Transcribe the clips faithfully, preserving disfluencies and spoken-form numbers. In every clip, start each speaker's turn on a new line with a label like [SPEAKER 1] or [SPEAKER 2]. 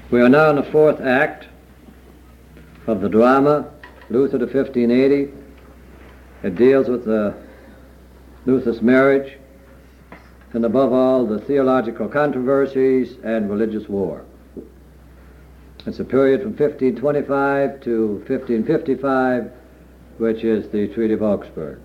[SPEAKER 1] We are now in the fourth act of the drama, Luther to fifteen eighty. It deals with the Luther's marriage and above all the theological controversies and religious war. It's a period from fifteen twenty-five to fifteen fifty-five, which is the Treaty of Augsburg.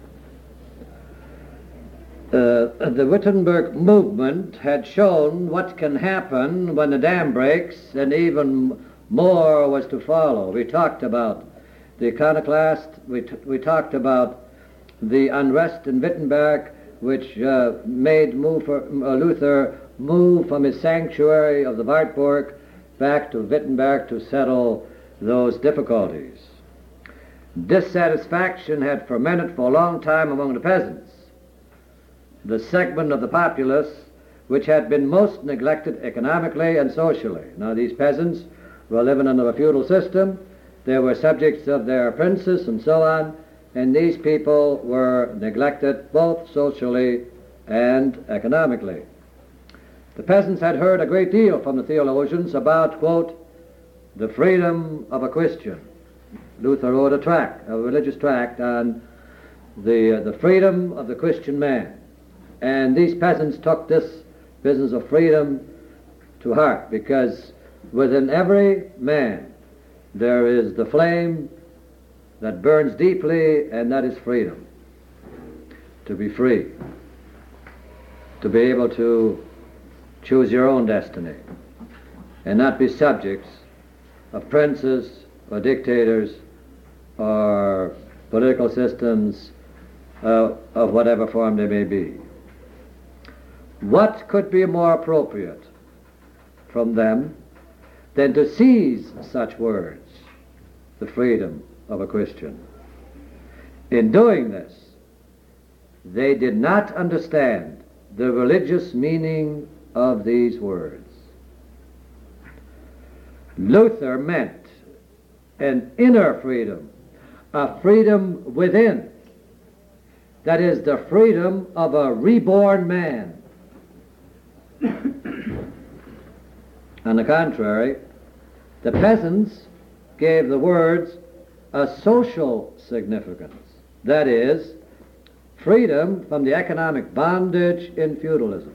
[SPEAKER 1] Uh, the Wittenberg movement had shown what can happen when the dam breaks, and even more was to follow. We talked about the iconoclast, we, t- we talked about the unrest in Wittenberg, which uh, made move for, uh, Luther move from his sanctuary of the Wartburg back to Wittenberg to settle those difficulties. Dissatisfaction had fermented for a long time among the peasants, the segment of the populace which had been most neglected economically and socially. Now, these peasants were living under a feudal system. They were subjects of their princes and so on, and these people were neglected both socially and economically. The peasants had heard a great deal from the theologians about, quote, the freedom of a Christian. Luther wrote a tract, a religious tract on the, uh, the freedom of the Christian man. And these peasants took this business of freedom to heart, because within every man there is the flame that burns deeply, and that is freedom. To be free. To be able to choose your own destiny and not be subjects of princes or dictators or political systems uh, of whatever form they may be. What could be more appropriate from them than to seize such words, the freedom of a Christian? In doing this, they did not understand the religious meaning of these words. Luther meant an inner freedom, a freedom within, that is the freedom of a reborn man. On the contrary, the peasants gave the words a social significance, that is, freedom from the economic bondage in feudalism.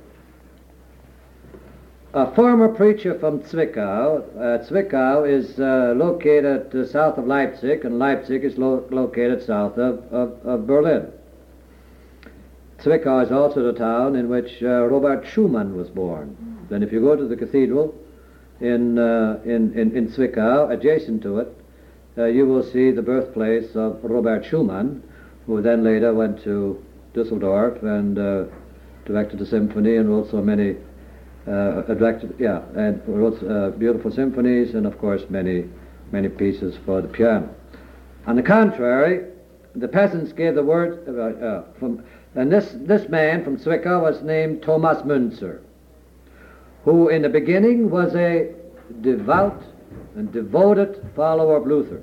[SPEAKER 1] A former preacher from Zwickau, uh, Zwickau is uh, located uh, south of Leipzig, and Leipzig is lo- located south of, of, of Berlin. Zwickau is also the town in which uh, Robert Schumann was born. Then if you go to the cathedral in, uh, in, in, in Zwickau, adjacent to it, uh, you will see the birthplace of Robert Schumann, who then later went to Dusseldorf and uh, directed the symphony and wrote so many, uh, directed, yeah, and wrote uh, beautiful symphonies and of course many, many pieces for the piano. On the contrary, the peasants gave the word uh, uh, from, and this, this man from Zwickau was named Thomas Münzer, who in the beginning was a devout and devoted follower of Luther.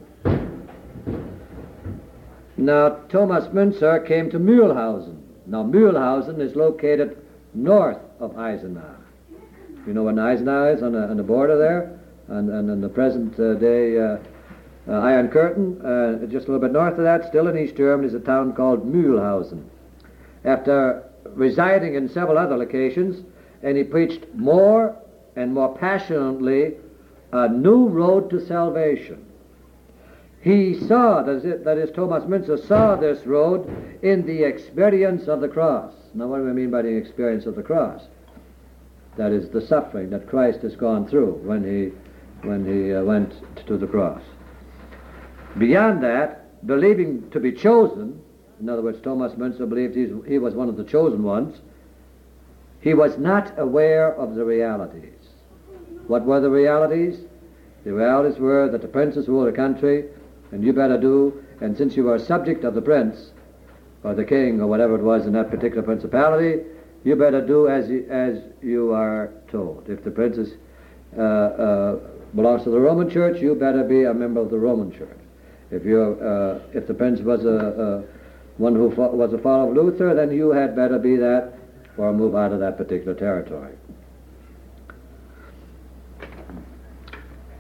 [SPEAKER 1] Now, Thomas Münzer came to Mühlhausen. Now, Mühlhausen is located north of Eisenach. You know what Eisenach is on the, on the border there? And, and in the present uh, day uh, uh, Iron Curtain, uh, just a little bit north of that, still in East Germany, is a town called Mühlhausen. After residing in several other locations, and he preached more and more passionately a new road to salvation. He saw, that is, Thomas Münzer saw this road in the experience of the cross. Now, what do we mean by the experience of the cross? That is the suffering that Christ has gone through when he, when he uh, went to the cross. Beyond that, believing to be chosen, in other words, Thomas Münzer believed he, he was one of the chosen ones, he was not aware of the realities. What were the realities? The realities were that the princes ruled the country, and you better do, and since you are a subject of the prince, or the king, or whatever it was in that particular principality, you better do as you, as you are told. If the prince is, uh, uh, belongs to the Roman Church, you better be a member of the Roman Church. If you're, uh, if the prince was a, a one who fo- was a follower of Luther, then you had better be that, or move out of that particular territory.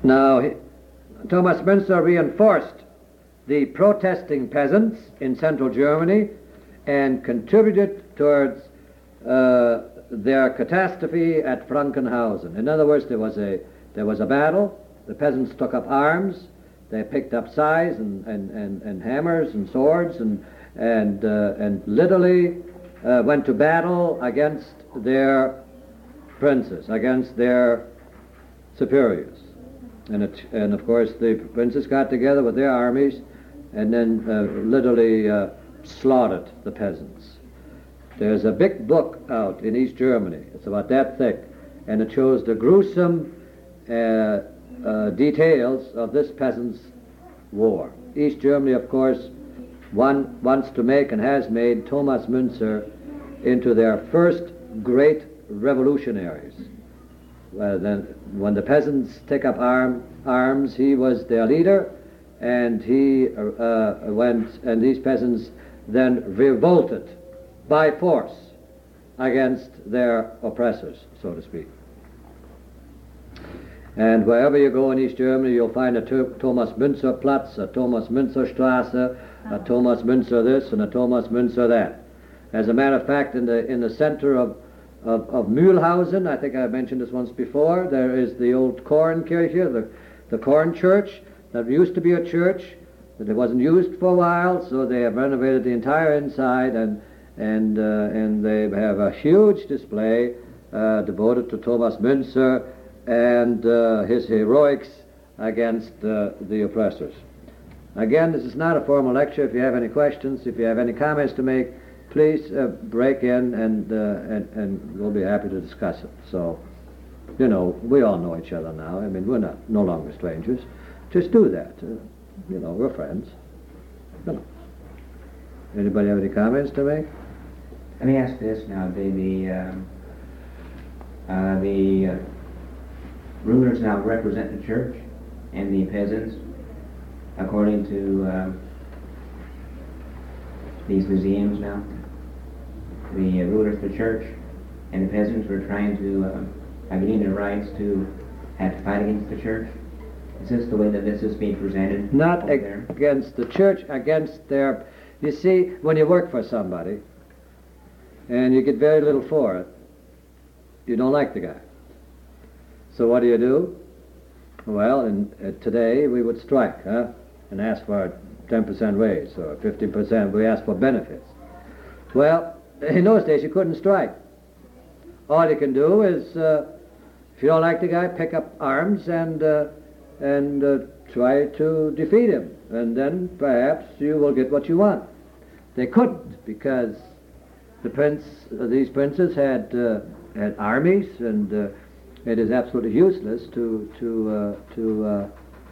[SPEAKER 1] Now, he, Thomas Münzer reinforced the protesting peasants in central Germany and contributed towards uh, their catastrophe at Frankenhausen. In other words, there was a there was a battle. The peasants took up arms. They picked up scythes and, and, and, and hammers and swords and and uh, and literally uh, went to battle against their princes, against their superiors. And it, and of course the princes got together with their armies and then uh, literally uh, slaughtered the peasants. There's a big book out in East Germany. It's about that thick, and it shows the gruesome uh, uh, details of this peasants' war. East Germany, of course, one wants to make and has made Thomas Münzer into their first great revolutionaries. Well, then, when the peasants take up arm, arms, he was their leader, and he uh, went, and these peasants then revolted by force against their oppressors, so to speak. And wherever you go in East Germany, you'll find a Thomas Münzer Platz, a Thomas Münzer Straße, a Thomas Münzer this, and a Thomas Münzer that. As a matter of fact, in the in the center of Of, of Mühlhausen, I think I mentioned this once before, there is the old Kornkirche, the, the Corn Church, that used to be a church, but it wasn't used for a while, so they have renovated the entire inside, and and uh, and they have a huge display uh, devoted to Thomas Münzer and uh, his heroics against uh, the oppressors. Again, this is not a formal lecture. If you have any questions, if you have any comments to make, please uh, break in and, uh, and and we'll be happy to discuss it. So, you know, we all know each other now. I mean, we're not no longer strangers. Just do that. Uh, you know, we're friends. You know. Anybody have any comments to make?
[SPEAKER 2] Let me ask this now. The the, um, uh, the uh, rulers now represent the church and the peasants, according to uh, these museums now. The uh, rulers of the church and the peasants were trying to uh, have getting their rights to have to fight against the church. Is this the way that this is being presented?
[SPEAKER 1] Not ag- against the church, against their... You see, when you work for somebody and you get very little for it, you don't like the guy. So what do you do? Well, in, uh, today we would strike, huh? And ask for a ten percent raise or fifteen percent. We ask for benefits. Well, in those days you couldn't strike. All you can do is, uh, if you don't like the guy, pick up arms and uh, and uh, try to defeat him, and then perhaps you will get what you want. They couldn't, because the prince, uh, these princes had uh, had armies, and uh, it is absolutely useless to to uh, to uh,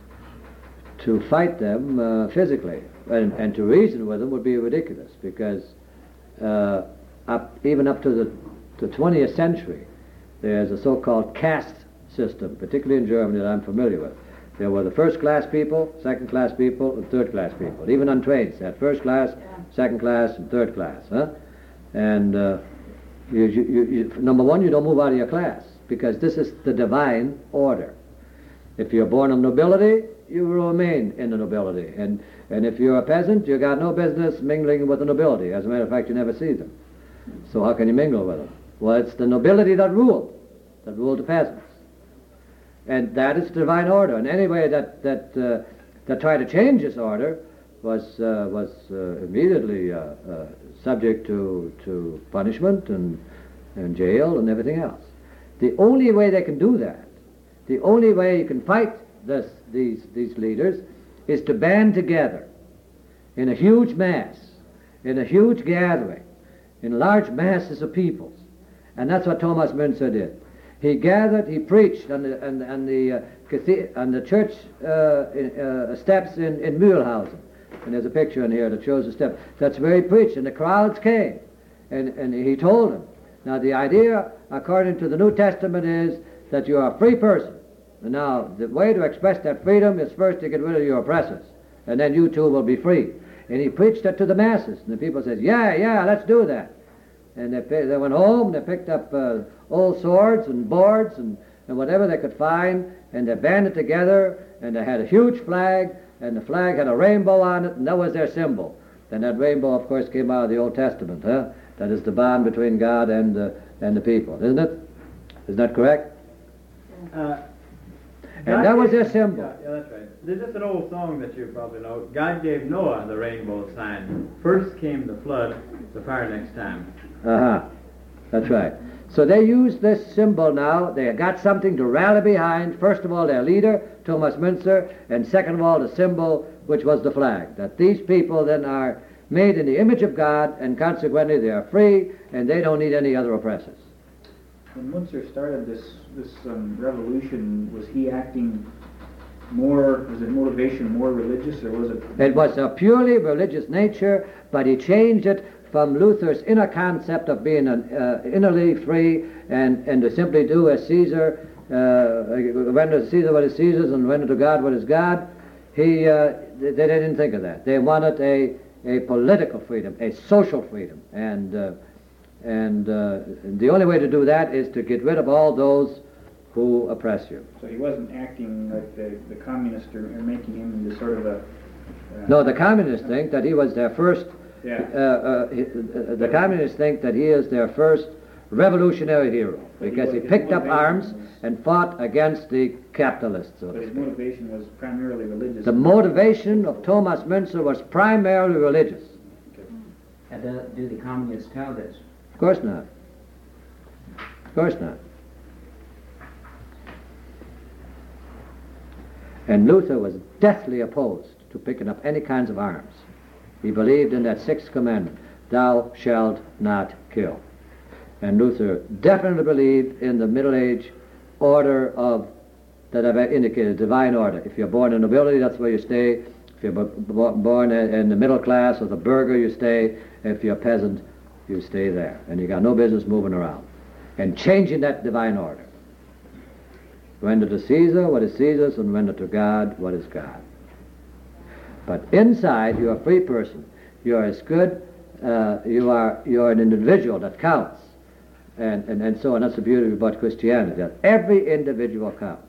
[SPEAKER 1] to fight them uh, physically, and, and to reason with them would be ridiculous, because uh, up even up to the the twentieth century, there's a so-called caste system, particularly in Germany, that I'm familiar with. There were the first-class people, second-class people, and third-class people. Even on trains, they had first class, second class, and third class. Huh? And uh, you, you, you, number one, you don't move out of your class, because this is the divine order. If you're born of nobility, you will remain in the nobility. And, and if you're a peasant, you got no business mingling with the nobility. As a matter of fact, you never see them. So how can you mingle with them? Well, it's the nobility that ruled, that ruled the peasants. And that is divine order. And any way that that uh, that tried to change this order was uh, was uh, immediately uh, uh, subject to to punishment and and jail and everything else. The only way they can do that, the only way you can fight this these these leaders, is to band together in a huge mass, in a huge gathering, in large masses of peoples. And that's what Thomas Münzer did. He gathered, he preached on the, on, on the, uh, cathed- on the church uh, in, uh, steps in, in Mühlhausen. And there's a picture in here that shows the steps. That's where he preached, and the crowds came. And, and he told them. Now the idea, according to the New Testament, is that you are a free person. And now the way to express that freedom is first to get rid of your oppressors. And then you too will be free. And he preached that to the masses. And the people said, yeah, yeah, let's do that. And they, they went home, they picked up uh, old swords and boards and, and whatever they could find, and they banded together, and they had a huge flag, and the flag had a rainbow on it, and that was their symbol. And that rainbow, of course, came out of the Old Testament, huh? That is the bond between God and, uh, and the people, isn't it? Isn't that correct?
[SPEAKER 3] Uh,
[SPEAKER 1] and that was their symbol.
[SPEAKER 3] Yeah, yeah, that's right. There's just an old song that you probably know. God gave Noah the rainbow sign. First came the flood, the fire next time.
[SPEAKER 1] Uh-huh. That's right. So they use this symbol now. They got something to rally behind. First of all, their leader, Thomas Müntzer, and second of all, the symbol, which was the flag. That these people then are made in the image of God, and consequently they are free, and they don't need any other oppressors.
[SPEAKER 4] When Müntzer started this this um, revolution, was he acting more, was his motivation more religious, or was it?
[SPEAKER 1] It was a purely religious nature, but he changed it from Luther's inner concept of being an, uh, innerly free and, and to simply do as Caesar, uh, render to Caesar what is Caesar's and render to God what is God. He, uh, they, they didn't think of that. They wanted a, a political freedom, a social freedom, and uh, and uh, the only way to do that is to get rid of all those who oppress you.
[SPEAKER 4] So he wasn't acting like the, the communist, or, or making him into sort of a... Uh,
[SPEAKER 1] no, the communists think that he was their first...
[SPEAKER 4] Yeah.
[SPEAKER 1] Uh, uh, he, uh, the communists think that he is their first revolutionary hero, because he picked up arms and fought against the capitalists. So
[SPEAKER 4] but his motivation was primarily religious.
[SPEAKER 1] The motivation of Thomas Müntzer was primarily religious.
[SPEAKER 2] And do, do the communists tell this?
[SPEAKER 1] Of course not. Of course not. And Luther was deathly opposed to picking up any kinds of arms. He believed in that sixth commandment, thou shalt not kill. And Luther definitely believed in the Middle Age order of, that I've indicated, divine order. If you're born in nobility, that's where you stay. If you're born in the middle class or the burgher, you stay. If you're a peasant, you stay there. And you got no business moving around. And changing that divine order. Render to Caesar what is Caesar's, and render to God what is God. But inside, you're a free person. You're as good, uh, you are, you're an individual that counts. And, and, and so on. That's the beauty about Christianity, that every individual counts.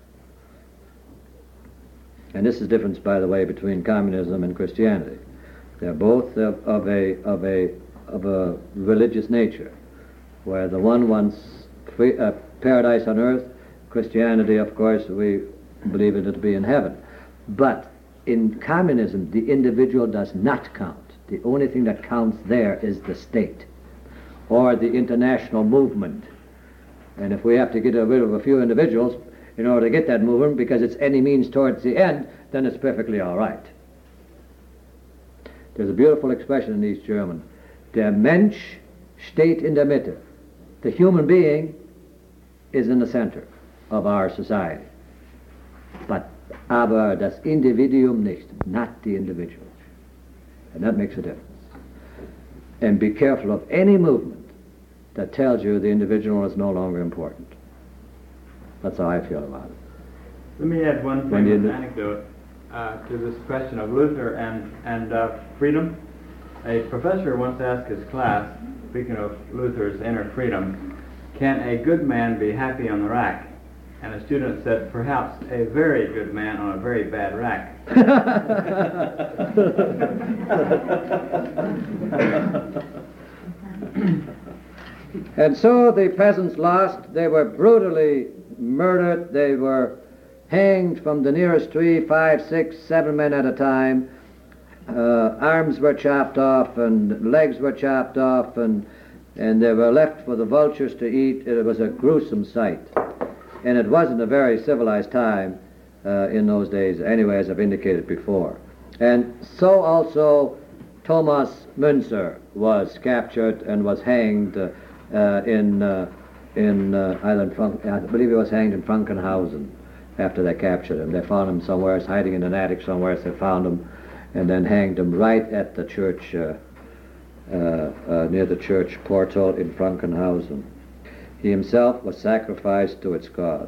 [SPEAKER 1] And this is the difference, by the way, between communism and Christianity. They're both of, of a of a of a religious nature, where the one wants free, uh, paradise on earth. Christianity, of course, we believe it to be in heaven. But in communism, the individual does not count. The only thing that counts there is the state, or the international movement. And if we have to get rid of a few individuals in order to get that movement, because it's any means towards the end, then it's perfectly all right. There's a beautiful expression in East German. Der Mensch steht in der Mitte. The human being is in the center of our society. But aber das Individuum nicht, not the individual. And that makes a difference. And be careful of any movement that tells you the individual is no longer important. That's how I feel about it.
[SPEAKER 3] Let me add one
[SPEAKER 1] When
[SPEAKER 3] famous
[SPEAKER 1] you-
[SPEAKER 3] anecdote uh, to this question of Luther and, and uh, freedom. A professor once asked his class, speaking of Luther's inner freedom, can a good man be happy on the rack? And a student said, perhaps a very good man on a very bad rack.
[SPEAKER 1] And so the peasants lost. They were brutally murdered. They were hanged from the nearest tree, five, six, seven men at a time. Uh, arms were chopped off and legs were chopped off, and and they were left for the vultures to eat. It was a gruesome sight. And it wasn't a very civilized time uh, in those days, anyway, as I've indicated before. And so also Thomas Müntzer was captured and was hanged uh, uh, in uh, in uh, either in Frank- I believe he was hanged in Frankenhausen after they captured him. They found him somewhere, hiding in an attic somewhere. They found him and then hanged him right at the church, uh, uh, uh, near the church portal in Frankenhausen. He himself was sacrificed to its cause.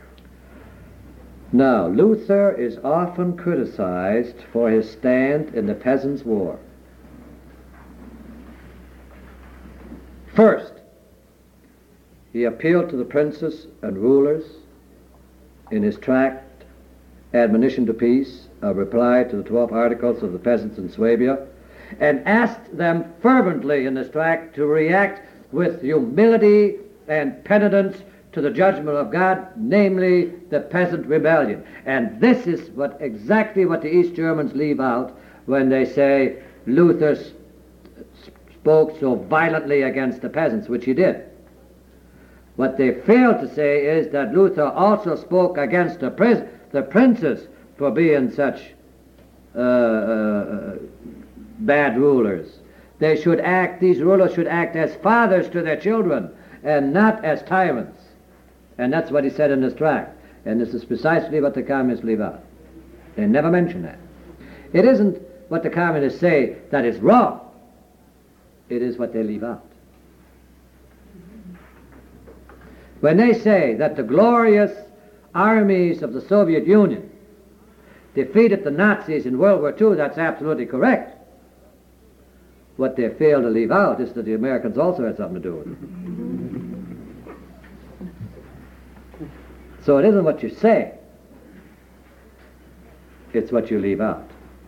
[SPEAKER 1] Now, Luther is often criticized for his stand in the Peasants' War. First, he appealed to the princes and rulers in his tract Admonition to Peace, a reply to the twelve articles of the peasants in Swabia, and asked them fervently in this tract to react with humility and penitence to the judgment of God, namely the peasant rebellion. And this is what exactly what the East Germans leave out when they say Luther spoke so violently against the peasants, which he did. What they fail to say is that Luther also spoke against the, pris- the princes for being such uh, uh, bad rulers. They should act, these rulers should act as fathers to their children and not as tyrants. And that's what he said in this tract. And this is precisely what the communists leave out. They never mention that. It isn't what the communists say that is wrong. It is what they leave out. When they say that the glorious armies of the Soviet Union defeated the Nazis in World War Two, that's absolutely correct. What they fail to leave out is that the Americans also had something to do with it. So it isn't what you say, it's what you leave out.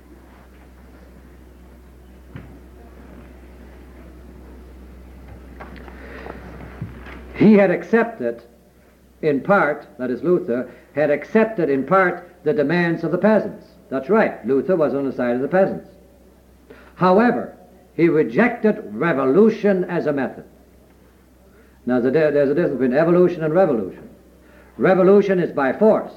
[SPEAKER 1] He had accepted in part, that is Luther, had accepted in part the demands of the peasants. That's right, Luther was on the side of the peasants. However, he rejected revolution as a method. Now there's a difference between evolution and revolution. Revolution is by force,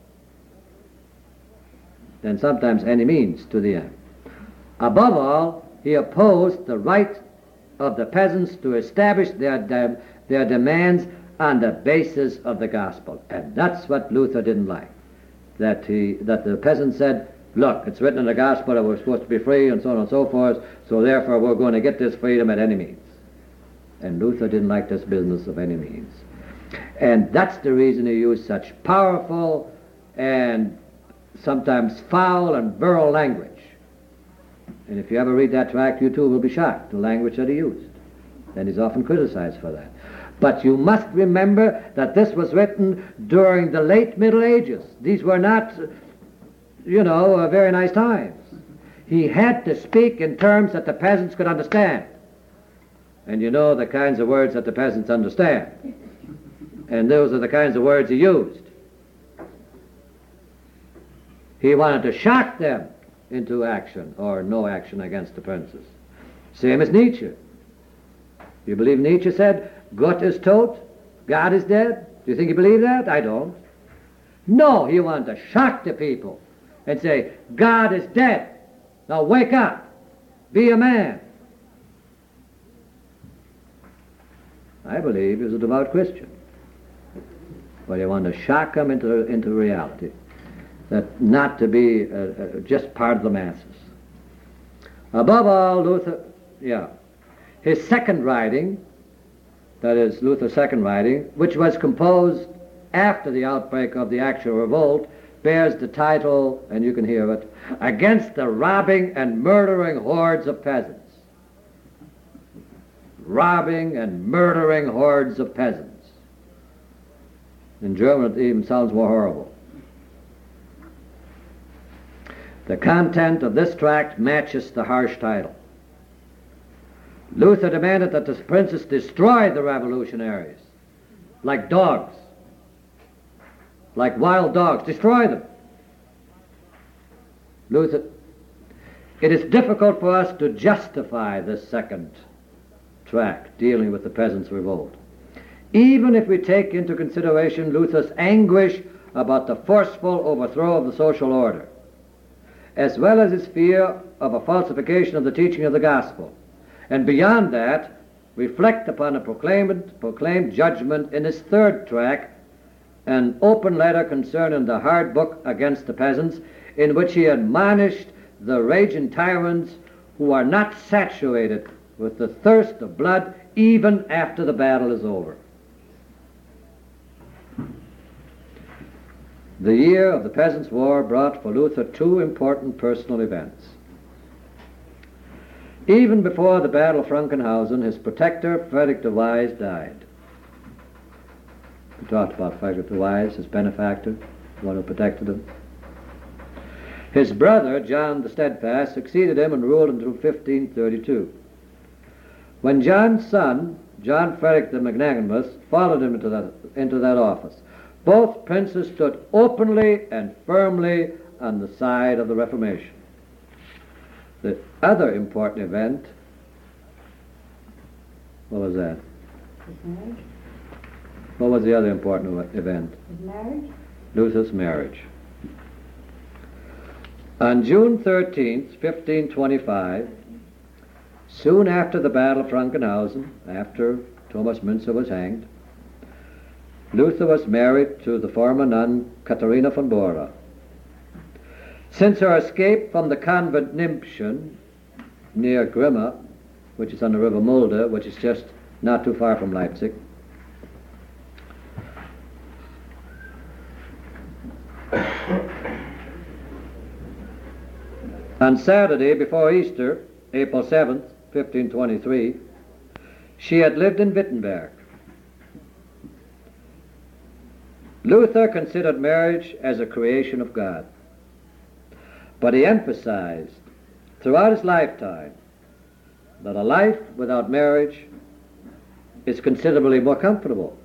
[SPEAKER 1] and sometimes any means to the end. Above all, he opposed the right of the peasants to establish their, de- their demands on the basis of the gospel. And that's what Luther didn't like. That, he, that the peasants said, look, it's written in the gospel that we're supposed to be free and so on and so forth, so therefore we're going to get this freedom at any means. And Luther didn't like this business of any means. And that's the reason he used such powerful and sometimes foul and virile language. And if you ever read that tract, you too will be shocked, the language that he used. And he's often criticized for that. But you must remember that this was written during the late Middle Ages. These were not, you know, uh, very nice times. He had to speak in terms that the peasants could understand. And you know the kinds of words that the peasants understand. And those are the kinds of words he used. He wanted to shock them into action or no action against the princes. Same as Nietzsche. You believe Nietzsche said, Gott ist tot, God is dead? Do you think he believed that? I don't. No, he wanted to shock the people and say, God is dead. Now wake up. Be a man. I believe he was a devout Christian. But he wanted to shock them into, into reality. That not to be uh, uh, just part of the masses. Above all, Luther, yeah, his second writing, that is Luther's second writing, which was composed after the outbreak of the actual revolt, bears the title, and you can hear it, Against the Robbing and Murdering Hordes of Peasants. Robbing and murdering hordes of peasants. In German it even sounds more horrible. The content of this tract matches the harsh title. Luther demanded that the princes destroy the revolutionaries like dogs, like wild dogs. Destroy them. Luther, it is difficult for us to justify this second tract dealing with the peasants' revolt, even if we take into consideration Luther's anguish about the forceful overthrow of the social order, as well as his fear of a falsification of the teaching of the gospel. And beyond that, reflect upon a proclaimed, proclaimed judgment in his third tract, an open letter concerning the hard book against the peasants, in which he admonished the raging tyrants who are not saturated with the thirst of blood even after the battle is over. The year of the Peasants' War brought for Luther two important personal events. Even before the Battle of Frankenhausen, his protector, Frederick the Wise, died. We talked about Frederick the Wise, his benefactor, the one who protected him. His brother, John the Steadfast, succeeded him and ruled until fifteen thirty-two. When John's son, John Frederick the Magnanimous, followed him into that, into that office, both princes stood openly and firmly on the side of the Reformation. The other important event, what was that?
[SPEAKER 5] His marriage.
[SPEAKER 1] What was the other important event?
[SPEAKER 5] His marriage.
[SPEAKER 1] Luther's marriage. On June thirteenth, fifteen twenty-five, soon after the Battle of Frankenhausen, after Thomas Müntzer was hanged, Luther was married to the former nun Katharina von Bora. Since her escape from the convent Nimpchen near Grimma, which is on the river Mulde, which is just not too far from Leipzig, on Saturday before Easter, April seventh, fifteen twenty-three, she had lived in Wittenberg. Luther considered marriage as a creation of God, but he emphasized throughout his lifetime that a life without marriage is considerably more comfortable.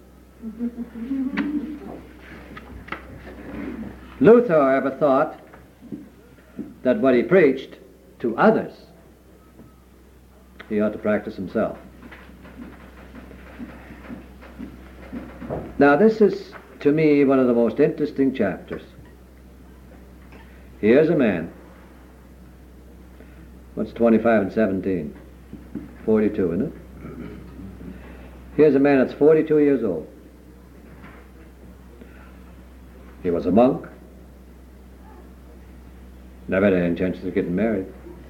[SPEAKER 1] Luther, however, thought that what he preached to others, he ought to practice himself. Now, this is, to me, one of the most interesting chapters. Here's a man. What's twenty-five and seventeen? forty-two, isn't it? Here's a man that's forty-two years old. He was a monk. Never had any intentions of getting married.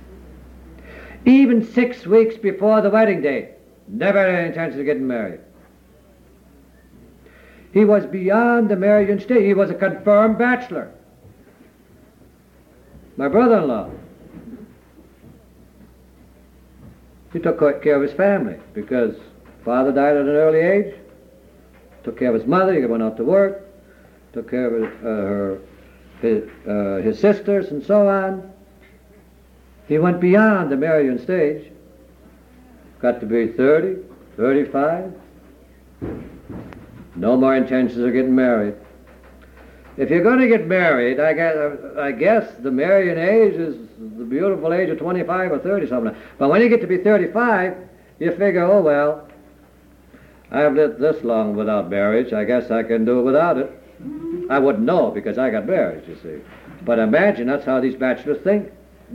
[SPEAKER 1] Even six weeks before the wedding date, never had any intentions of getting married. He was beyond the marriage stage. He was a confirmed bachelor. My brother-in-law. He took care of his family because father died at an early age. Took care of his mother. He went out to work. Took care of his, uh, her, his, uh, his sisters and so on. He went beyond the marriage stage. Got to be thirty, thirty-five. No more intentions of getting married. If you're going to get married, I guess, I guess the marrying age is the beautiful age of twenty-five or thirty something. But when you get to be thirty-five, you figure, oh well, I've lived this long without marriage. I guess I can do it without it. I wouldn't know because I got married, you see. But imagine that's how these bachelors think.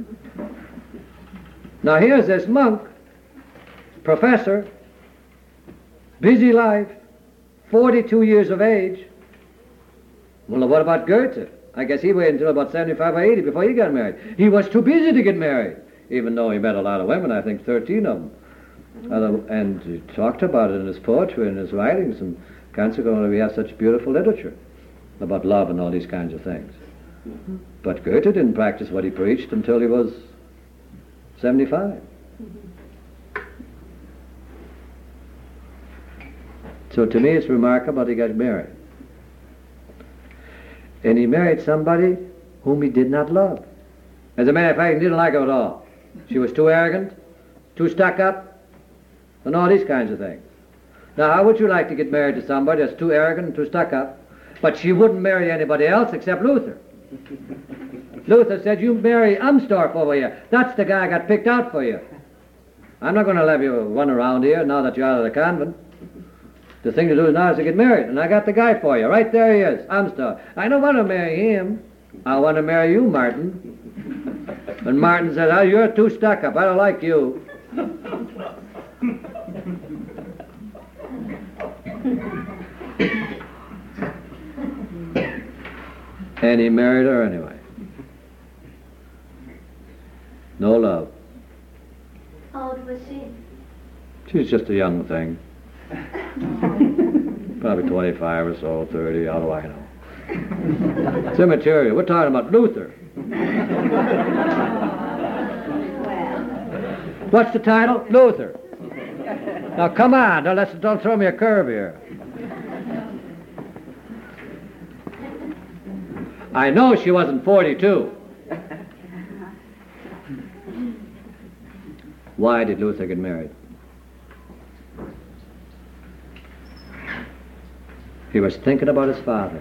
[SPEAKER 1] Now here's this monk, professor, busy life, forty-two years of age. Well, what about Goethe? I guess he waited until about seventy-five or eighty before he got married. He was too busy to get married, even though he met a lot of women, I think thirteen of them. Other, and he talked about it in his poetry and his writings, and consequently we have such beautiful literature about love and all these kinds of things. Mm-hmm. But Goethe didn't practice what he preached until he was seventy-five. Mm-hmm. So to me it's remarkable he got married. And he married somebody whom he did not love. As a matter of fact, he didn't like her at all. She was too arrogant, too stuck up, and all these kinds of things. Now, how would you like to get married to somebody that's too arrogant and too stuck up, but she wouldn't marry anybody else except Luther? Luther said, you marry Amsdorff over here. That's the guy I got picked out for you. I'm not going to let you run around here now that you're out of the convent. The thing to do now is to get married, and I got the guy for you. Right there he is, Amsdorff. I don't want to marry him. I want to marry you, Martin. And Martin said, oh, you're too stuck up. I don't like you. And he married her anyway. No love.
[SPEAKER 6] How old was she?
[SPEAKER 1] She's just a young thing. Probably twenty-five or so, thirty, how do I know? It's immaterial. We're talking about Luther. What's the title? Luther. Now come on, now let's, don't throw me a curve here. I know she wasn't forty-two. Why did Luther get married? He was thinking about his father.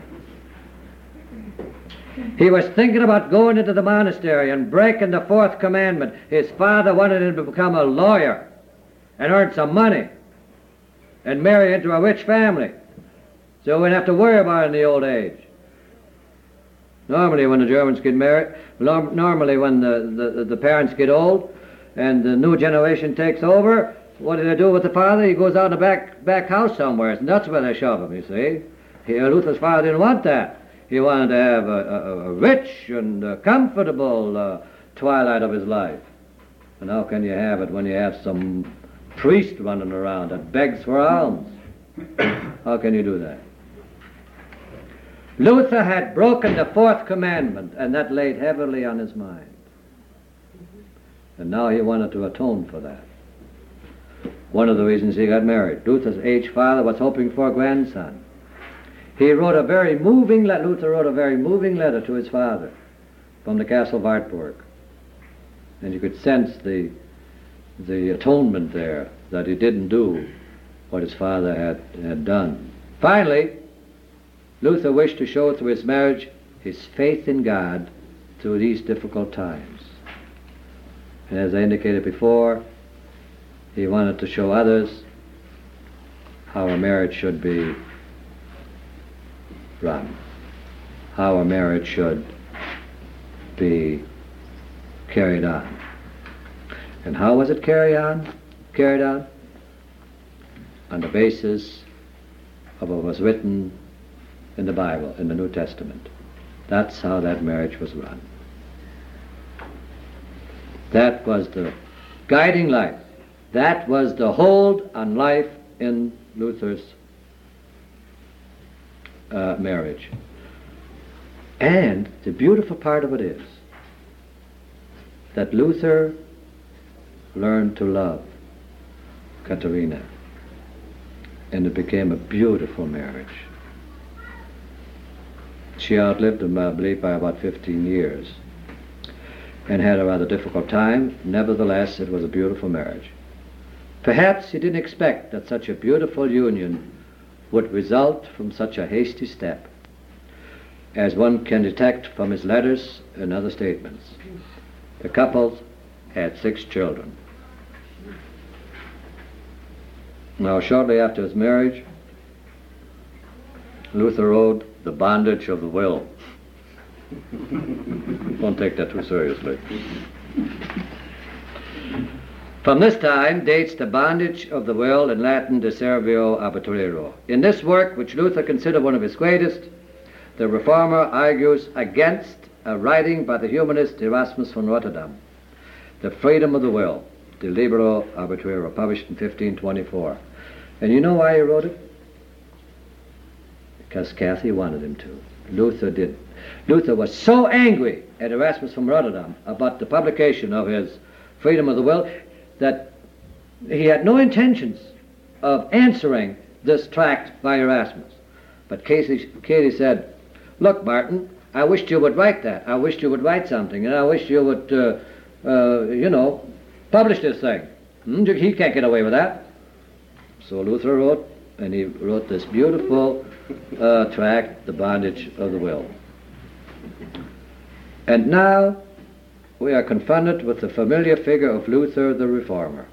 [SPEAKER 1] He was thinking about going into the monastery and breaking the fourth commandment. His father wanted him to become a lawyer and earn some money and marry into a rich family, so he wouldn't have to worry about it in the old age. Normally when the Germans get married, normally when the, the, the parents get old and the new generation takes over, what do they do with the father? He goes out in the back, back house somewhere, and that's where they shove him, you see. He, Luther's father didn't want that. He wanted to have a, a, a rich and a comfortable uh, twilight of his life. And how can you have it when you have some priest running around that begs for alms? How can you do that? Luther had broken the fourth commandment, and that laid heavily on his mind. And now he wanted to atone for that. One of the reasons he got married. Luther's aged father was hoping for a grandson. He wrote a very moving letter, Luther wrote a very moving letter to his father from the castle of Wartburg. And you could sense the, the atonement there, that he didn't do what his father had, had done. Finally, Luther wished to show through his marriage his faith in God through these difficult times. And as I indicated before, he wanted to show others how a marriage should be run, how a marriage should be carried on. And how was it carried on? Carried on? On the basis of what was written in the Bible, in the New Testament. That's how that marriage was run. That was the guiding light. That was the hold on life in Luther's uh, marriage. And the beautiful part of it is that Luther learned to love Katharina, and it became a beautiful marriage. She outlived him, I believe, by about fifteen years and had a rather difficult time. Nevertheless, it was a beautiful marriage. Perhaps he didn't expect that such a beautiful union would result from such a hasty step, as one can detect from his letters and other statements. The couple had six children. Now, shortly after his marriage, Luther wrote The Bondage of the Will. Don't take that too seriously. From this time dates The Bondage of the Will, in Latin De Servio Arbitrero. In this work, which Luther considered one of his greatest, the Reformer argues against a writing by the humanist Erasmus von Rotterdam, The Freedom of the Will, De Libero Arbitrero, published in fifteen twenty-four. And you know why he wrote it? Because Kathy wanted him to. Luther did. Luther was so angry at Erasmus von Rotterdam about the publication of his Freedom of the Will that he had no intentions of answering this tract by Erasmus. But Katie, Katie said, "Look, Martin, I wished you would write that. I wished you would write something, and I wish you would, uh, uh, you know, publish this thing. Hmm? He can't get away with that." So Luther wrote, and he wrote this beautiful uh, tract, The Bondage of the Will. And now we are confronted with the familiar figure of Luther the Reformer.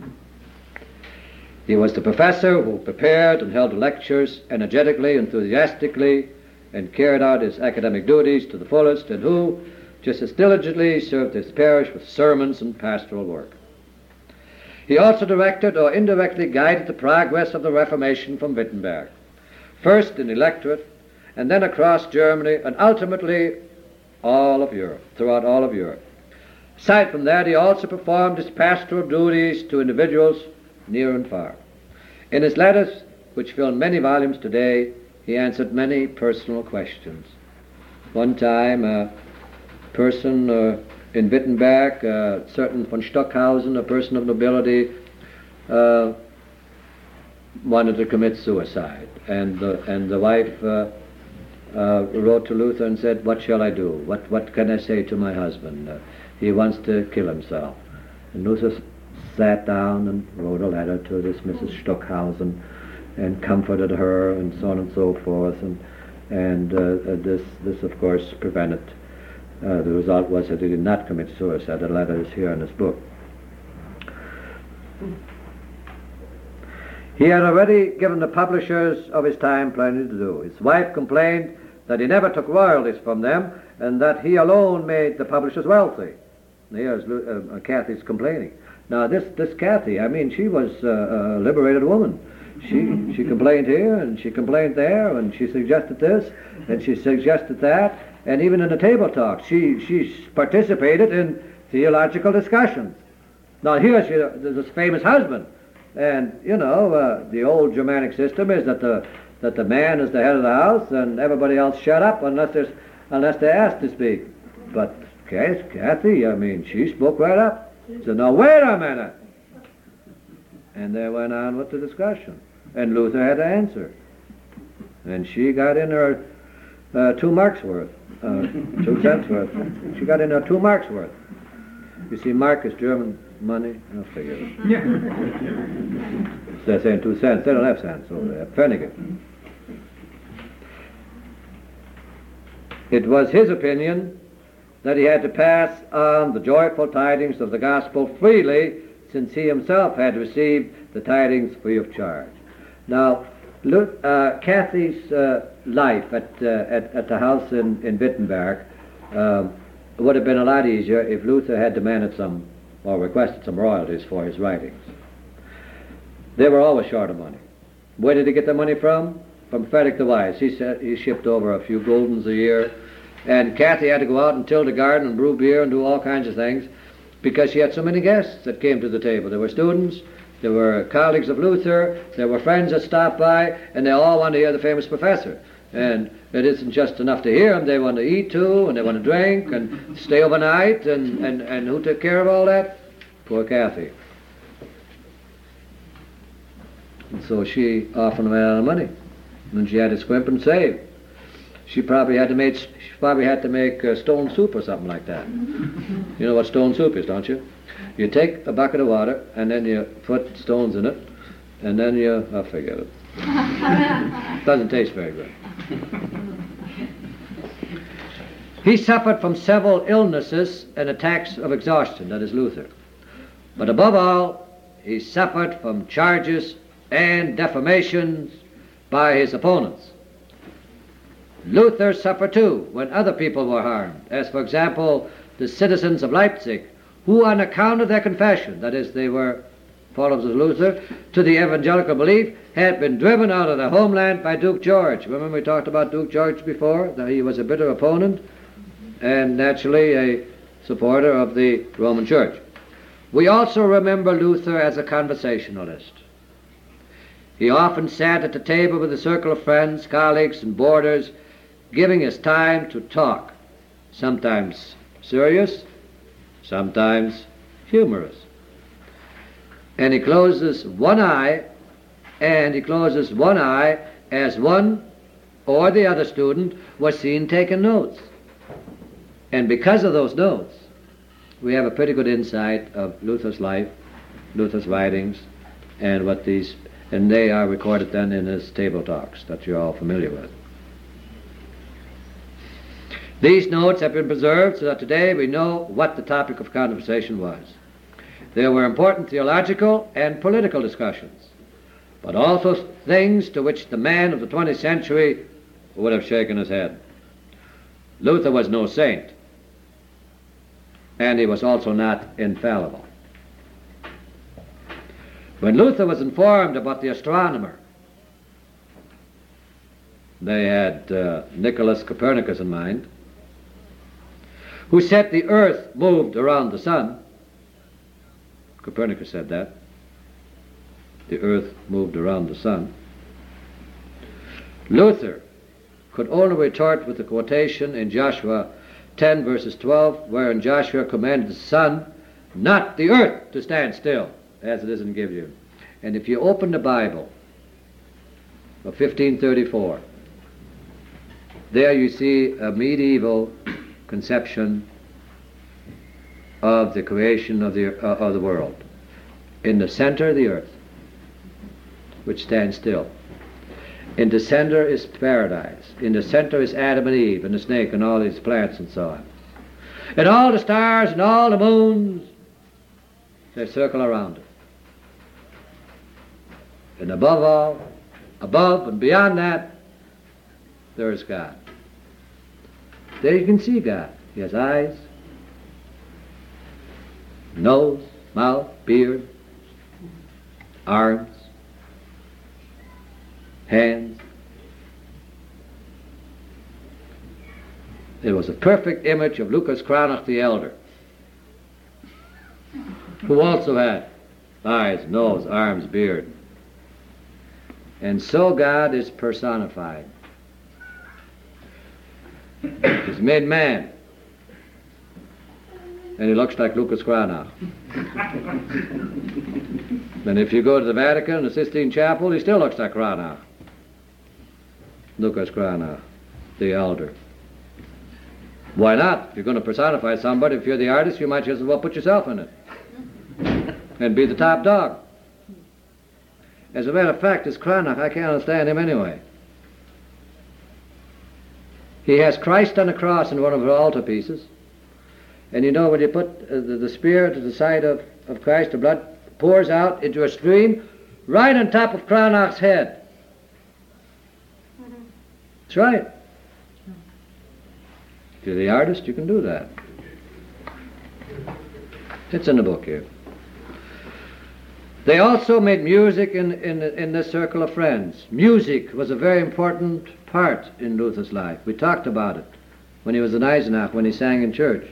[SPEAKER 1] He was the professor who prepared and held lectures energetically, enthusiastically, and carried out his academic duties to the fullest, and who, just as diligently, served his parish with sermons and pastoral work. He also directed or indirectly guided the progress of the Reformation from Wittenberg, first in the electorate, and then across Germany, and ultimately all of Europe, throughout all of Europe. Aside from that, he also performed his pastoral duties to individuals near and far. In his letters, which fill many volumes today, he answered many personal questions. One time, a person uh, in Wittenberg, uh, certain von Stockhausen, a person of nobility, uh, wanted to commit suicide, and the, and the wife uh, uh, wrote to Luther and said, what shall I do? What, what can I say to my husband? Uh, he wants to kill himself. And Luther s- sat down and wrote a letter to this Missus Stockhausen and comforted her and so on and so forth. And, and uh, uh, this, this, of course, prevented. Uh, the result was that he did not commit suicide. The letter is here in this book. He had already given the publishers of his time plenty to do. His wife complained that he never took royalties from them and that he alone made the publishers wealthy. Here's uh, Kathy's complaining. Now this, this Kathy, I mean, she was uh, a liberated woman. She, she complained here and she complained there and she suggested this and she suggested that, and even in the table talk she, she participated in theological discussions. Now here she, there's this famous husband. And, you know, uh, the old Germanic system is that the that the man is the head of the house and everybody else shut up unless there's unless they're asked to speak. But Kathy, I mean, she spoke right up. She said, now wait a minute. And they went on with the discussion. And Luther had to answer. And she got in her uh, two marks worth, uh, two cents worth. She got in her two marks worth. You see, mark is German money. I'll figure it.
[SPEAKER 4] Yeah.
[SPEAKER 1] They're saying two cents. They don't have cents over there. Pfennige. It was his opinion that he had to pass on the joyful tidings of the gospel freely, since he himself had received the tidings free of charge. Now, look, uh, Kathy's uh, life at, uh, at at the house in in Wittenberg uh, would have been a lot easier if Luther had demanded some or requested some royalties for his writings. They were always short of money. Where did he get the money from? From Frederick the Wise. He said he shipped over a few guldens a year, and Kathy had to go out and till the garden and brew beer and do all kinds of things because she had so many guests that came to the table. There were students, there were colleagues of Luther, there were friends that stopped by, and they all wanted to hear the famous professor. And it isn't just enough to hear him, they want to eat too, and they want to drink and stay overnight, and, and, and who took care of all that? Poor Kathy. And so she often ran out of money, and she had to scrimp and save. She probably had to make she probably had to make uh, stone soup or something like that. You know what stone soup is, don't you? You take a bucket of water and then you put stones in it, and then you I'll forget it. Doesn't taste very good. He suffered from several illnesses and attacks of exhaustion, that is Luther. But above all, he suffered from charges and defamations by his opponents. Luther suffered too when other people were harmed, as for example the citizens of Leipzig, who on account of their confession, that is they were followers of Luther, to the evangelical belief, had been driven out of their homeland by Duke George. Remember we talked about Duke George before, that he was a bitter opponent and naturally a supporter of the Roman Church. We also remember Luther as a conversationalist. He often sat at the table with a circle of friends, colleagues, and boarders, giving his time to talk, sometimes serious, sometimes humorous. And he closes one eye, and he closes one eye as one or the other student was seen taking notes. And because of those notes, we have a pretty good insight of Luther's life, Luther's writings, and what these, and they are recorded then in his table talks that you're all familiar with. These notes have been preserved so that today we know what the topic of conversation was. There were important theological and political discussions, but also things to which the man of the twentieth century would have shaken his head. Luther was no saint, and he was also not infallible. When Luther was informed about the astronomer, they had uh, Nicholas Copernicus in mind, who said the earth moved around the sun. Copernicus said that. The earth moved around the sun. Luther could only retort with the quotation in Joshua ten verses twelve, wherein Joshua commanded the sun, not the earth, to stand still, as it is in Gibeon. And if you open the Bible of fifteen thirty-four, There you see a medieval conception of the creation of the, uh, of the world. In the center of the earth, which stands still. In the center is paradise. In the center is Adam and Eve and the snake and all these plants and so on. And all the stars and all the moons, they circle around it. And above all, above and beyond that, there is God. There you can see God. He has eyes, nose, mouth, beard, arms, hands. It was a perfect image of Lucas Cranach the Elder, who also had eyes, nose, arms, beard. And so God is personified. He's made man. And he looks like Lucas Cranach. And if you go to the Vatican, the Sistine Chapel, he still looks like Cranach. Lucas Cranach, the Elder. Why not? If you're going to personify somebody, if you're the artist, you might just as well put yourself in it. And be the top dog. As a matter of fact, this Cranach, I can't understand him anyway. He has Christ on the cross in one of the altarpieces. And you know, when you put uh, the, the spear to the side of, of Christ, the blood pours out into a stream right on top of Cranach's head. Mm-hmm. That's right. If you're the artist, you can do that. It's in the book here. They also made music in, in, in this circle of friends. Music was a very important part in Luther's life. We talked about it when he was in Eisenach, when he sang in church.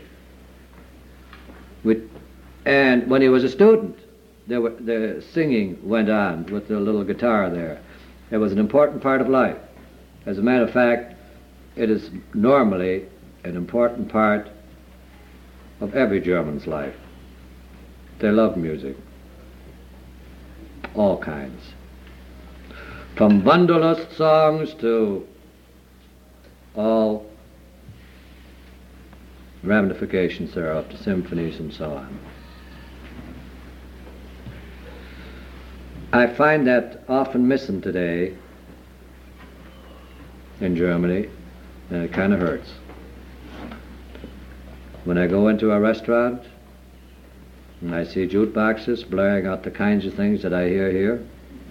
[SPEAKER 1] We, and when he was a student, there were, the singing went on with the little guitar there. It was an important part of life. As a matter of fact, it is normally an important part of every German's life. They love music. All kinds. From Wanderlust songs to all ramifications thereof, to symphonies and so on. I find that often missing today in Germany, and it kind of hurts. When I go into a restaurant and I see jukeboxes blaring out the kinds of things that I hear here,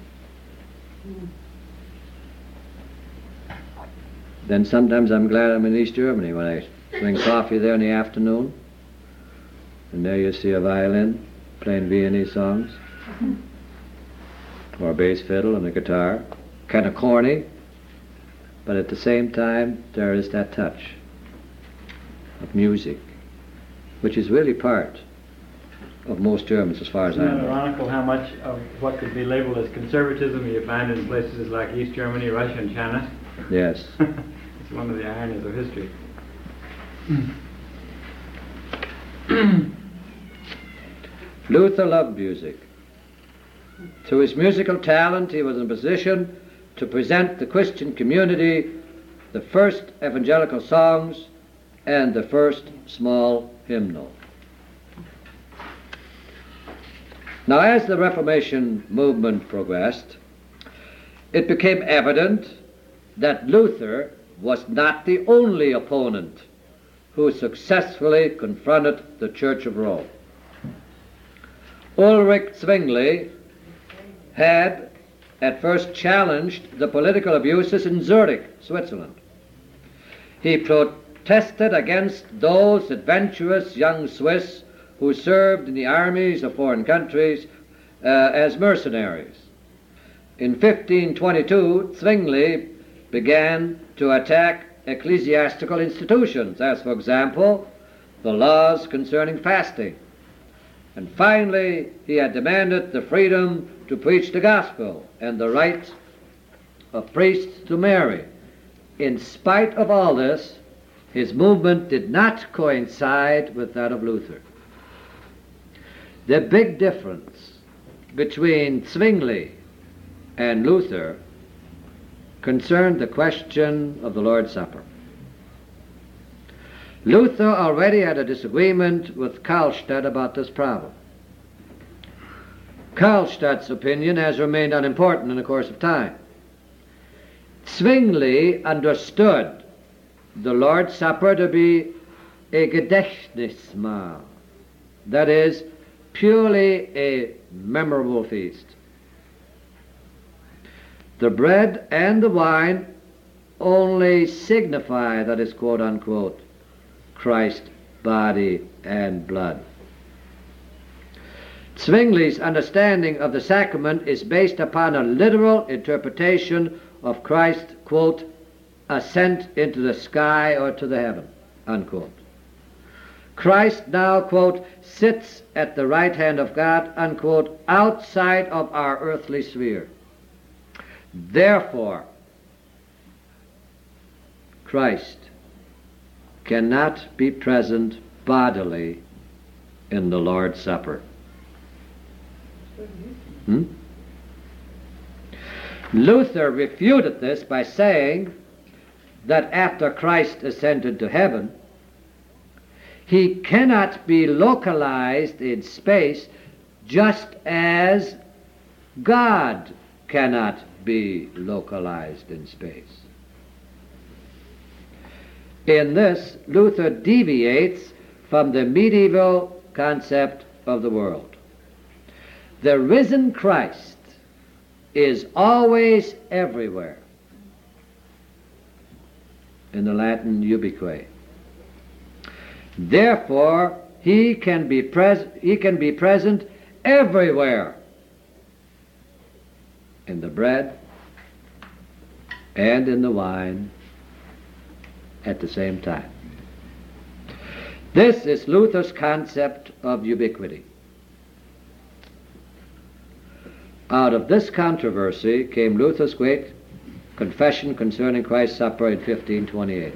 [SPEAKER 1] then sometimes I'm glad I'm in East Germany when I drink coffee there in the afternoon, and there you see a violin playing Viennese songs, or a bass fiddle and a guitar, kind of corny, but at the same time there is that touch of music, which is really part of most Germans as far as I know.
[SPEAKER 3] Isn't it ironical how much of what could be labeled as conservatism you find in places like East Germany, Russia, and China?
[SPEAKER 1] Yes.
[SPEAKER 3] It's one of the ironies of history.
[SPEAKER 1] Luther loved music. Through his musical talent, he was in a position to present the Christian community the first evangelical songs and the first small hymnal. Now, as the Reformation movement progressed, it became evident that Luther was not the only opponent who successfully confronted the Church of Rome. Ulrich Zwingli had at first challenged the political abuses in Zurich, Switzerland. He protested against those adventurous young Swiss who served in the armies of foreign countries uh, as mercenaries. In fifteen twenty-two, Zwingli began to attack ecclesiastical institutions, as for example, the laws concerning fasting. And finally, he had demanded the freedom to preach the gospel and the right of priests to marry. In spite of all this, his movement did not coincide with that of Luther. The big difference between Zwingli and Luther concerned the question of the Lord's Supper. Luther already had a disagreement with Karlstadt about this problem. Karlstadt's opinion has remained unimportant in the course of time. Zwingli understood the Lord's Supper to be a Gedächtnismahl, that is, purely a memorable feast. The bread and the wine only signify, that is, quote unquote, Christ's body and blood. Zwingli's understanding of the sacrament is based upon a literal interpretation of Christ's, quote, ascent into the sky or to the heaven, unquote. Christ now, quote, sits at the right hand of God, unquote, outside of our earthly sphere. Therefore, Christ cannot be present bodily in the Lord's Supper. Hmm? Luther refuted this by saying that after Christ ascended to heaven, he cannot be localized in space just as God cannot be localized in space. In this, Luther deviates from the medieval concept of the world. The risen Christ is always everywhere. In the Latin, ubique. Therefore, he can be pres- he can be present everywhere in the bread and in the wine at the same time. This is Luther's concept of ubiquity. Out of this controversy came Luther's great confession concerning Christ's supper in fifteen twenty-eight.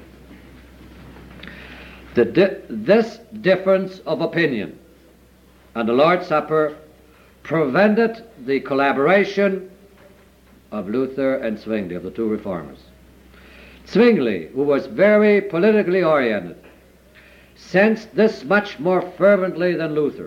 [SPEAKER 1] The di- this difference of opinion on the Lord's Supper prevented the collaboration of Luther and Zwingli, of the two reformers. Zwingli, who was very politically oriented, sensed this much more fervently than Luther.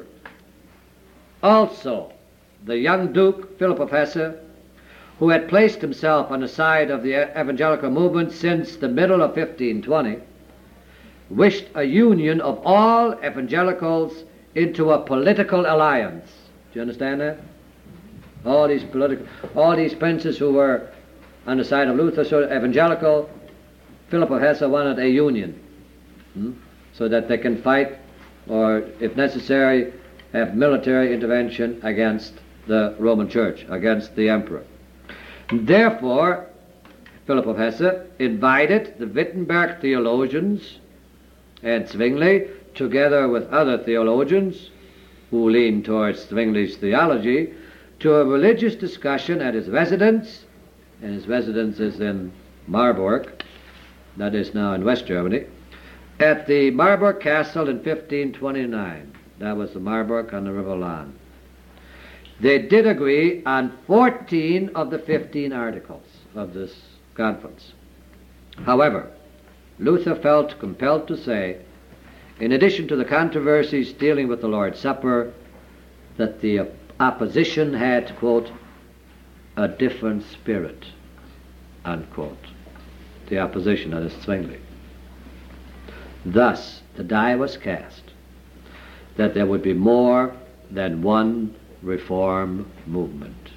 [SPEAKER 1] Also, the young Duke, Philip of Hesse, who had placed himself on the side of the evangelical movement since the middle of fifteen twenty, wished a union of all evangelicals into a political alliance. Do you understand that? All these political, all these princes who were on the side of Luther, so evangelical, Philip of Hesse wanted a union, hmm? so that they can fight, or if necessary, have military intervention against the Roman Church, against the emperor. Therefore, Philip of Hesse invited the Wittenberg theologians and Zwingli, together with other theologians who leaned towards Zwingli's theology, to a religious discussion at his residence, and his residence is in Marburg, that is now in West Germany, at the Marburg Castle in fifteen twenty-nine. That was the Marburg on the River Lahn. They did agree on fourteen of the fifteen articles of this conference. However, Luther felt compelled to say, in addition to the controversies dealing with the Lord's Supper, that the opposition had, quote, a different spirit, unquote. The opposition, that is Zwingli. Thus, the die was cast that there would be more than one reform movement.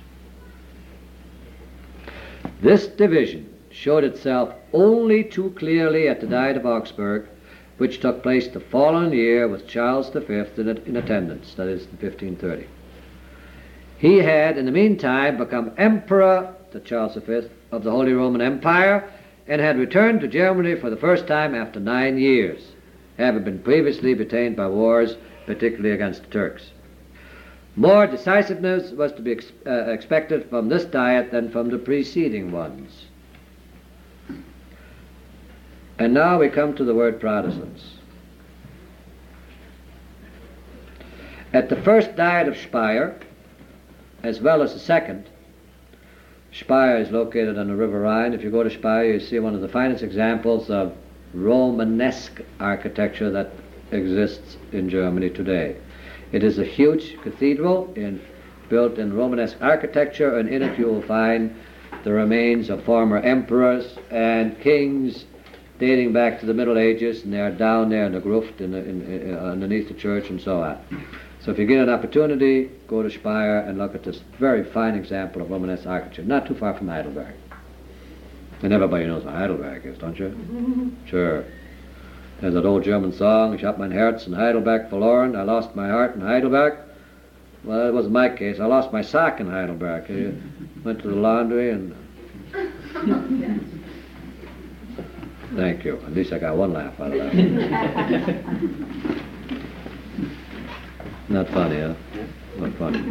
[SPEAKER 1] This division showed itself only too clearly at the Diet of Augsburg, which took place the following year with Charles the Fifth in, in attendance, that is in fifteen thirty. He had, in the meantime, become Emperor, to Charles the Fifth, of the Holy Roman Empire, and had returned to Germany for the first time after nine years, having been previously detained by wars, particularly against the Turks. More decisiveness was to be ex- uh, expected from this Diet than from the preceding ones. And now we come to the word Protestants. At the first Diet of Speyer, as well as the second, Speyer is located on the River Rhine. If you go to Speyer, you see one of the finest examples of Romanesque architecture that exists in Germany today. It is a huge cathedral in, built in Romanesque architecture, and in it you will find the remains of former emperors and kings dating back to the Middle Ages, and they are down there in the Gruft in the, in, in, underneath the church and so on. So if you get an opportunity, go to Speyer and look at this very fine example of Romanesque architecture, not too far from Heidelberg. And everybody knows what Heidelberg is, don't you? Mm-hmm. Sure. There's that old German song, Ich hab mein Herz in Heidelberg verloren, I lost my heart in Heidelberg. Well, that wasn't my case. I lost my sock in Heidelberg. I went to the laundry and... Thank you. At least I got one laugh out of that. Not funny, huh? Not funny.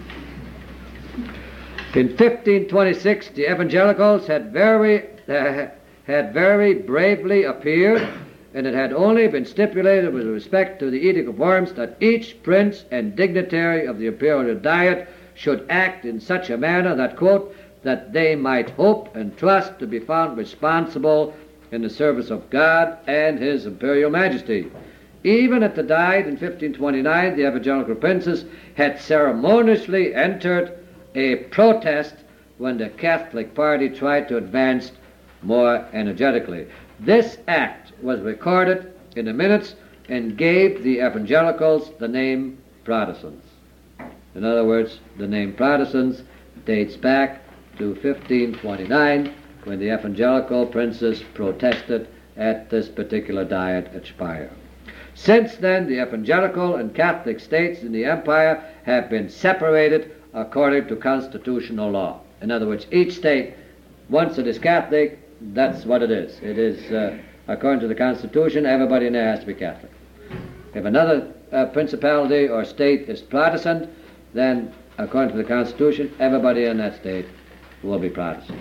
[SPEAKER 1] In fifteen twenty-six, the evangelicals had very, uh, had very bravely appeared, and it had only been stipulated with respect to the Edict of Worms that each prince and dignitary of the imperial diet should act in such a manner that, quote, that they might hope and trust to be found responsible in the service of God and His Imperial Majesty. Even at the Diet in fifteen twenty-nine, the evangelical princes had ceremoniously entered a protest when the Catholic party tried to advance more energetically. This act was recorded in the minutes and gave the evangelicals the name Protestants. In other words, the name Protestants dates back to fifteen twenty-nine, when the evangelical princes protested at this particular diet at Speyer. Since then, the evangelical and Catholic states in the empire have been separated according to constitutional law. In other words, each state, once it is Catholic, that's what it is. It is, uh, according to the Constitution, everybody in there has to be Catholic. If another uh, principality or state is Protestant, then, according to the Constitution, everybody in that state will be Protestant.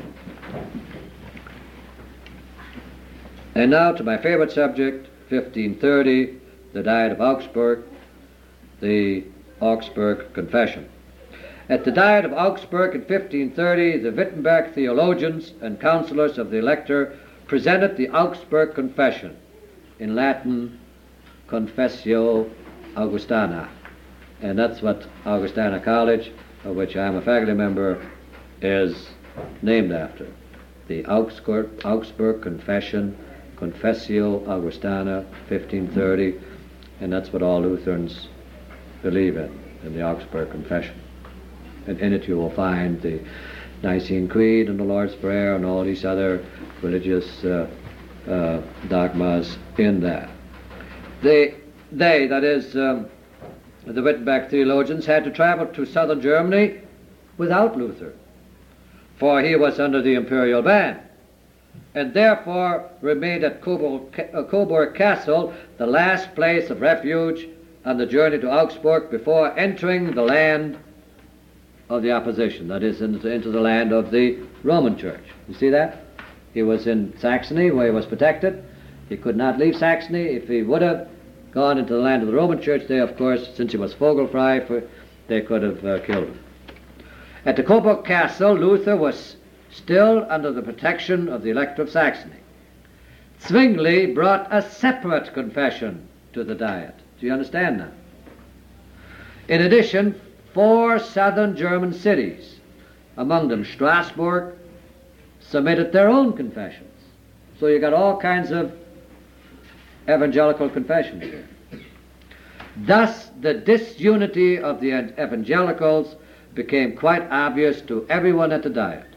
[SPEAKER 1] And now to my favorite subject, fifteen thirty, the Diet of Augsburg, the Augsburg Confession. At the Diet of Augsburg in fifteen thirty, the Wittenberg theologians and counselors of the Elector presented the Augsburg Confession, in Latin, Confessio Augustana. And that's what Augustana College, of which I am a faculty member, is named after. The Augsburg, Augsburg Confession, Confessio Augustana, fifteen thirty, and that's what all Lutherans believe in, in the Augsburg Confession. And in it you will find the Nicene Creed and the Lord's Prayer and all these other religious uh, uh, dogmas in that. They, they that is, um, the Wittenberg theologians, had to travel to southern Germany without Luther, for he was under the imperial ban, and therefore remained at Coburg, uh, Coburg Castle, the last place of refuge on the journey to Augsburg before entering the land of the opposition, that is, into, into the land of the Roman Church. You see that? He was in Saxony, where he was protected. He could not leave Saxony. If he would have gone into the land of the Roman Church, they, of course, since he was vogelfrei, for, they could have uh, killed him. At the Coburg Castle, Luther was still under the protection of the Elector of Saxony. Zwingli brought a separate confession to the Diet. Do you understand that? In addition, four southern German cities, among them Strasbourg, submitted their own confessions. So you got all kinds of evangelical confessions here. Thus, the disunity of the evangelicals became quite obvious to everyone at the Diet.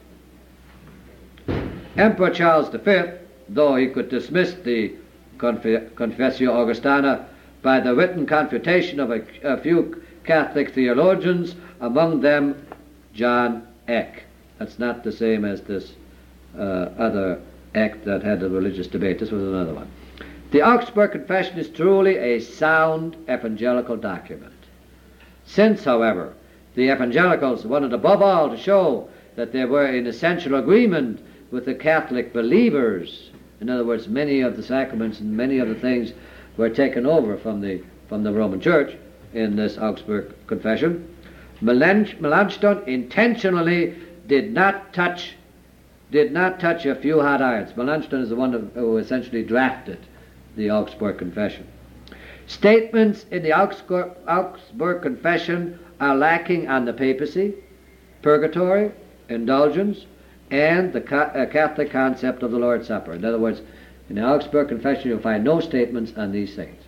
[SPEAKER 1] Emperor Charles the Fifth, though he could dismiss the Conf- Confessio Augustana by the written confutation of a, a few Catholic theologians, among them John Eck. That's not the same as this uh, other Eck that had the religious debate. This was another one. The Augsburg Confession is truly a sound evangelical document. Since, however, the evangelicals wanted above all to show that they were in essential agreement with the Catholic believers, in other words, many of the sacraments and many of the things were taken over from the, from the Roman Church in this Augsburg Confession, Melanchthon intentionally did not touch did not touch a few hot irons. Melanchthon is the one who essentially drafted the Augsburg Confession. Statements in the Augsburg, Augsburg Confession are lacking on the papacy, purgatory, indulgence, and the ca- uh, Catholic concept of the Lord's Supper. In other words, in the Augsburg Confession you'll find no statements on these things.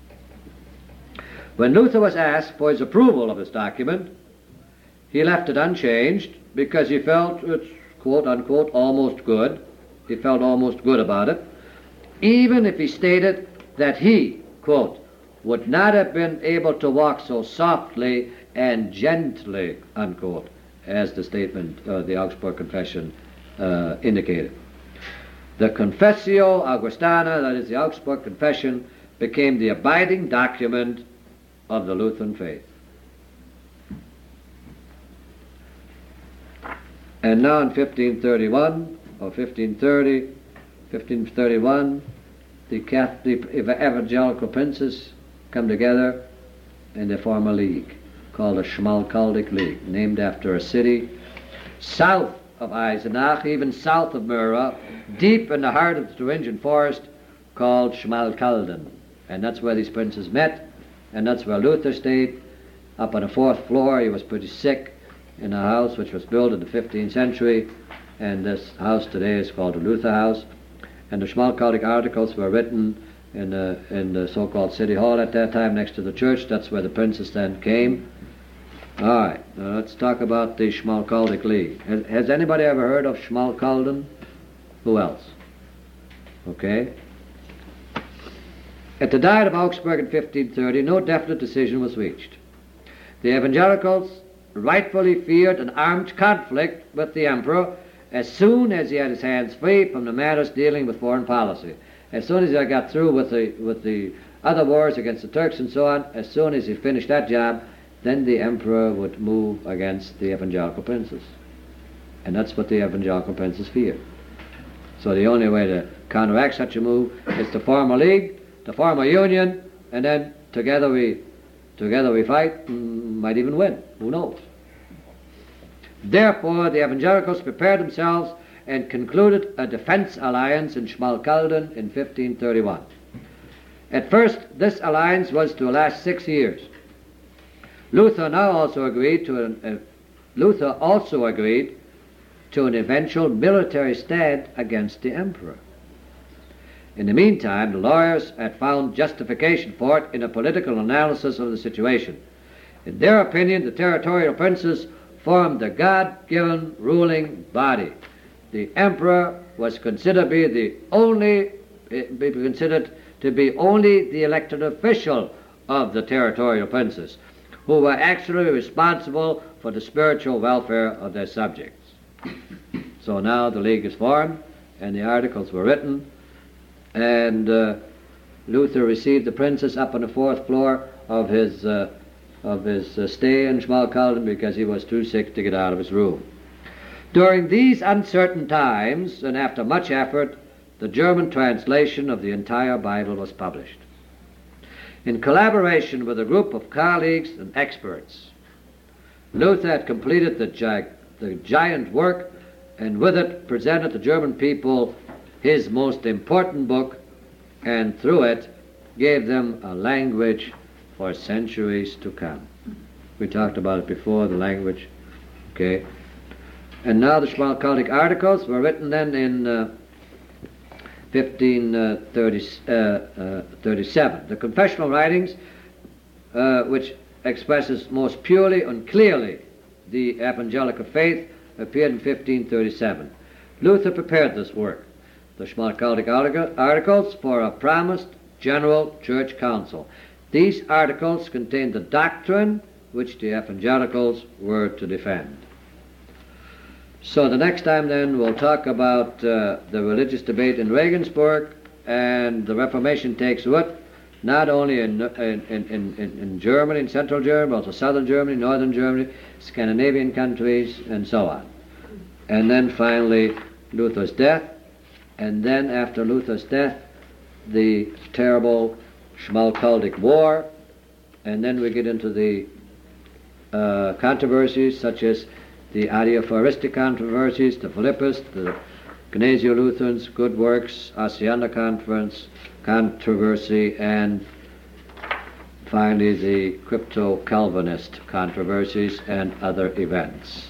[SPEAKER 1] When Luther was asked for his approval of this document, he left it unchanged because he felt it's, quote unquote, almost good. He felt almost good about it, even if he stated that he, quote, would not have been able to walk so softly and gently, unquote, as the statement of uh, the Augsburg Confession uh, indicated. The Confessio Augustana, that is the Augsburg Confession, became the abiding document of the Lutheran faith. And now in fifteen thirty-one, or fifteen thirty, fifteen thirty-one, the Catholic evangelical princes come together and they form a league called the Schmalkaldic League, named after a city south of Eisenach, even south of Mura, deep in the heart of the Thuringian forest, called Schmalkalden. And that's where these princes met, and that's where Luther stayed. Up on the fourth floor, he was pretty sick, in a house which was built in the fifteenth century, and this house today is called the Luther House. And the Schmalkaldic articles were written in the, in the so-called City Hall at that time, next to the church. That's where the princes then came. All right, now let's talk about the Schmalkaldic League. Has, has anybody ever heard of Schmalkalden? Who else? Okay. At the Diet of Augsburg in fifteen thirty, no definite decision was reached. The evangelicals rightfully feared an armed conflict with the emperor as soon as he had his hands free from the matters dealing with foreign policy. As soon as he got through with the, with the other wars against the Turks and so on, as soon as he finished that job, then the emperor would move against the evangelical princes. And that's what the evangelical princes feared. So the only way to counteract such a move is to form a league, to form a union, and then together we together we fight, and might even win. Who knows? Therefore, the evangelicals prepared themselves and concluded a defense alliance in Schmalkalden in fifteen thirty-one. At first, this alliance was to last six years. Luther now also agreed to an, uh, Luther also agreed to an eventual military stand against the emperor. In the meantime, the lawyers had found justification for it in a political analysis of the situation. In their opinion, the territorial princes formed a God-given ruling body. The emperor was considered to be the only, be considered to be only the elected official of the territorial princes, who were actually responsible for the spiritual welfare of their subjects. So now the league is formed, and the articles were written, and uh, Luther received the princes up on the fourth floor of his uh, of his uh, stay in Schmalkalden because he was too sick to get out of his room. During these uncertain times, and after much effort, the German translation of the entire Bible was published. In collaboration with a group of colleagues and experts, Luther had completed the, gi- the giant work, and with it presented the German people his most important book, and through it gave them a language for centuries to come. We talked about it before, the language, okay? And now the Schmalkaldic articles were written then in uh, fifteen thirty-seven. The confessional writings, uh, which expresses most purely and clearly the evangelical faith, appeared in fifteen thirty-seven. Luther prepared this work, the Schmalkaldic articles, for a promised general church council. These articles contained the doctrine which the evangelicals were to defend. So the next time then we'll talk about uh, the religious debate in Regensburg, and the Reformation takes root not only in, in, in, in, in Germany, in central Germany, but also southern Germany, northern Germany, Scandinavian countries, and so on. And then finally Luther's death, and then after Luther's death, the terrible Schmalkaldic War, and then we get into the uh, controversies such as the Adiaphoristic controversies, the Philippist, the Gnesio Lutherans, Good Works, Hacienda Conference, controversy, and finally the crypto-Calvinist controversies and other events.